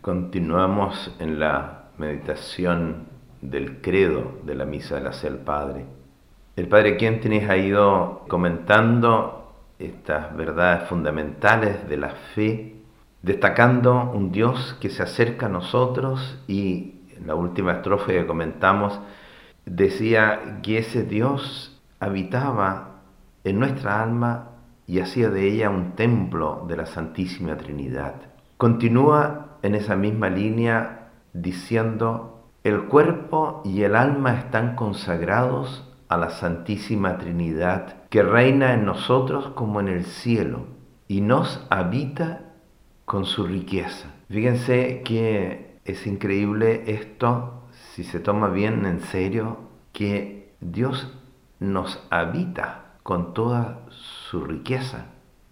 Continuamos en la meditación del credo de la misa de la Sea del Padre. El Padre Quentinich ha ido comentando estas verdades fundamentales de la fe, destacando un Dios que se acerca a nosotros, y en la última estrofa que comentamos decía que ese Dios habitaba en nuestra alma y hacía de ella un templo de la Santísima Trinidad. Continúa en esa misma línea diciendo: el cuerpo y el alma están consagrados a la Santísima Trinidad, que reina en nosotros como en el cielo y nos habita con su riqueza. Fíjense que es increíble esto, si se toma bien en serio, que Dios nos habita con toda su riqueza.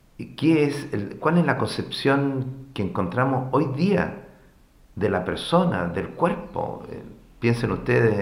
¿Cuál es la concepción que encontramos hoy día de la persona, del cuerpo? Piensen ustedes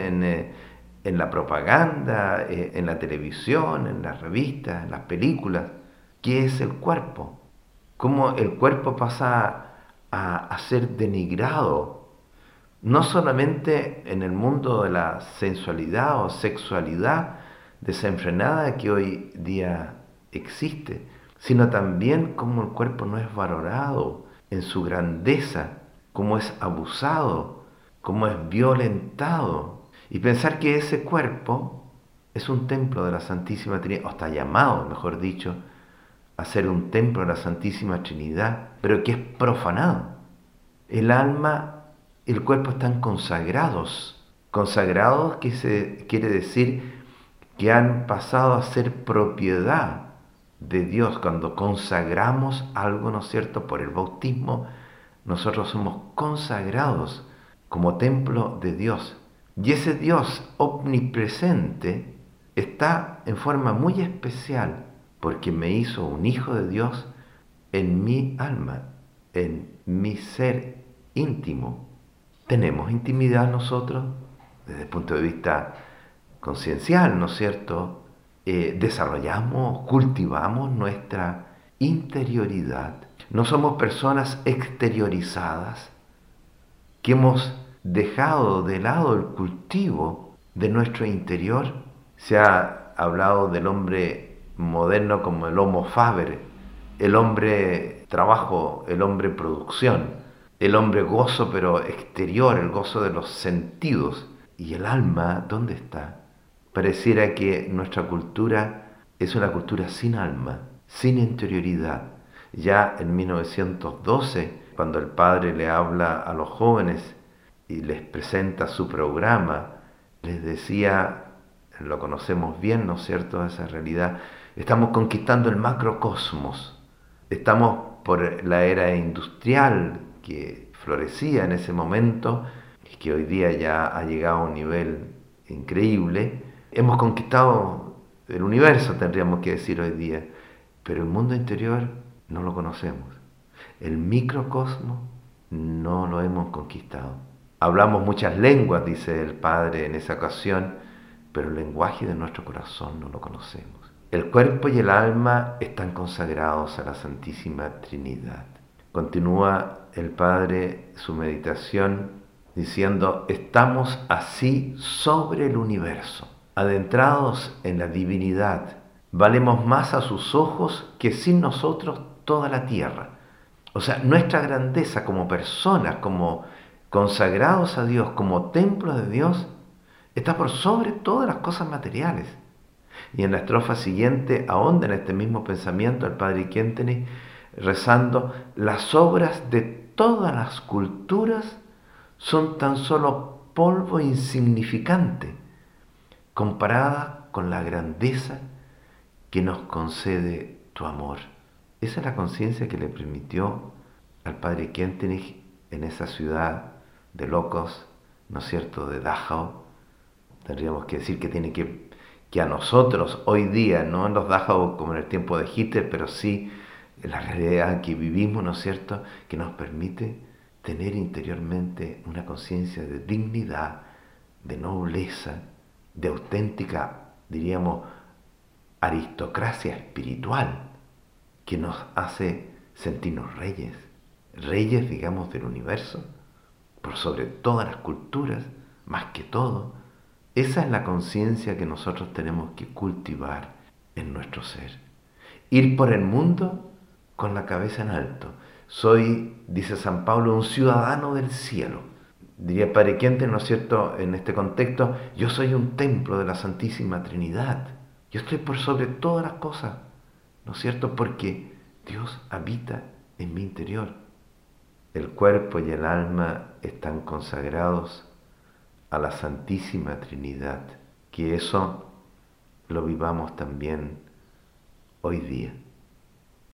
en la propaganda, en la televisión, en las revistas, en las películas. ¿Qué es el cuerpo? ¿Cómo el cuerpo pasa a ser denigrado? No solamente en el mundo de la sensualidad o sexualidad desenfrenada que hoy día existe, sino también cómo el cuerpo no es valorado en su grandeza, cómo es abusado, cómo es violentado. Y pensar que ese cuerpo es un templo de la Santísima Trinidad, o está llamado, mejor dicho, a ser un templo de la Santísima Trinidad, pero que es profanado. El alma y el cuerpo están consagrados. Consagrados quiere decir que han pasado a ser propiedad de Dios. Cuando consagramos algo, ¿no es cierto?, por el bautismo, nosotros somos consagrados como templo de Dios. Y ese Dios omnipresente está en forma muy especial porque me hizo un hijo de Dios en mi alma, en mi ser íntimo. Tenemos intimidad nosotros desde el punto de vista conciencial, ¿no es cierto? Desarrollamos, cultivamos nuestra interioridad. No somos personas exteriorizadas que hemos dejado de lado el cultivo de nuestro interior. Se ha hablado del hombre moderno como el homo faber, el hombre trabajo, el hombre producción, el hombre gozo pero exterior, el gozo de los sentidos. ¿Y el alma dónde está? Pareciera que nuestra cultura es una cultura sin alma, sin interioridad. Ya en 1912, cuando el padre le habla a los jóvenes y les presenta su programa, les decía, lo conocemos bien, ¿no es cierto?, esa realidad: estamos conquistando el macrocosmos, estamos por la era industrial que florecía en ese momento y que hoy día ya ha llegado a un nivel increíble. Hemos conquistado el universo, tendríamos que decir hoy día, pero el mundo interior no lo conocemos. El microcosmos no lo hemos conquistado. Hablamos muchas lenguas, dice el Padre en esa ocasión, pero el lenguaje de nuestro corazón no lo conocemos. El cuerpo y el alma están consagrados a la Santísima Trinidad. Continúa el Padre su meditación diciendo: estamos así sobre el universo, adentrados en la divinidad. Valemos más a sus ojos que sin nosotros toda la tierra. O sea, nuestra grandeza como personas, como consagrados a Dios, como templo de Dios, está por sobre todas las cosas materiales. Y en la estrofa siguiente ahonda en este mismo pensamiento el Padre Quentinich, rezando: las obras de todas las culturas son tan solo polvo insignificante comparada con la grandeza que nos concede tu amor. Esa es la conciencia que le permitió al Padre Quentinich en esa ciudad de locos, ¿no es cierto?, de Dachau. Tendríamos que decir que tiene que a nosotros hoy día, no en los Dachau como en el tiempo de Hitler, pero sí en la realidad que vivimos, ¿no es cierto?, que nos permite tener interiormente una conciencia de dignidad, de nobleza, de auténtica, diríamos, aristocracia espiritual, que nos hace sentirnos reyes, reyes, digamos, del universo, por sobre todas las culturas, más que todo. Esa es la conciencia que nosotros tenemos que cultivar en nuestro ser. Ir por el mundo con la cabeza en alto. Soy, dice San Pablo, un ciudadano del cielo. Diría Padre Quente, ¿no es cierto?, en este contexto, yo soy un templo de la Santísima Trinidad. Yo estoy por sobre todas las cosas, ¿no es cierto?, porque Dios habita en mi interior. El cuerpo y el alma están consagrados a la Santísima Trinidad. Que eso lo vivamos también hoy día.